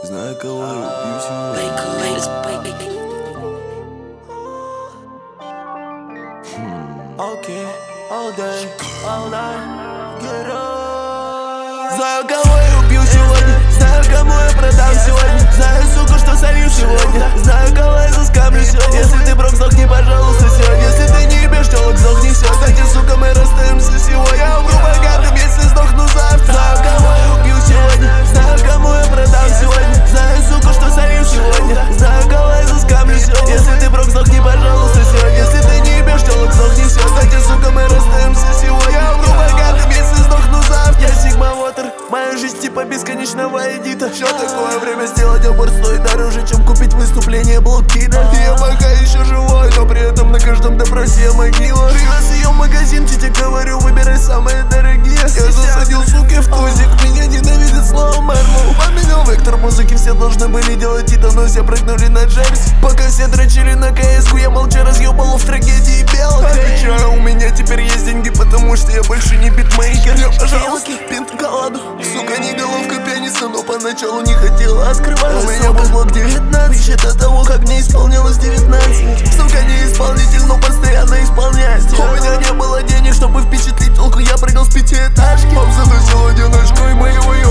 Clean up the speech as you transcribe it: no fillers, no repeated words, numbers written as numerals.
Знаю, кого я убью сегодня. Окей, all day, all night, get up. Знаю, кого я убью сегодня. Знаю, кому я продам сегодня. Знаю, сука, что солью сегодня. Знаю, кого я заскамлю сегодня. Если ты брок, сдохни, пожалуйста, сегодня. Если ты не ебешь, телок, сдохни все. Кстати, сука, мы расстаемся сегодня. Я умру богатым, если сдохну завтра. Знаю, кого я убью сегодня. Знаю, кому я продам сегодня. Знаю, сука, что солью сегодня. Знаю, кого я заскамлю сегодня. Если ты брок, сдохни, пожалуйста, сегодня. Если ты не ебешь, телок, сдохни все. Кстати, сука, мы расстаемся сегодня. Я умру богатым, если сдохну завтра. Я Sigma Water, моя жизнь типа бесконечного эдита. Что такое время сделать аборт стоит дороже, чем купить выступление блокида. Я пока еще живой, но при этом на каждом допросе я могила. Привез ее в магазин, тебе говорю, выбирай самые дорогие. Я засадил, суки, в тузик, меня ненавидит слово Мэрму. Поменял вектор музыки, все должны были делать это, но все прыгнули на джерси. Пока все дрочили на КС-ку, я молча разъебал в трагедии белых. Отвечаю, у меня теперь есть деньги, потому что я больше не битмейкер. Я, пожалуйста, пинт колоду. Сука, не головка пениса, но поначалу не хотела скрывать. У меня был блок 19, еще до того, как мне исполнилось 19. Сука, не исполнитель, но постоянно исполняет. У меня не было денег, чтобы впечатлить толку, я прыгал с пятиэтажки. Пап заносил одиночку, и мы его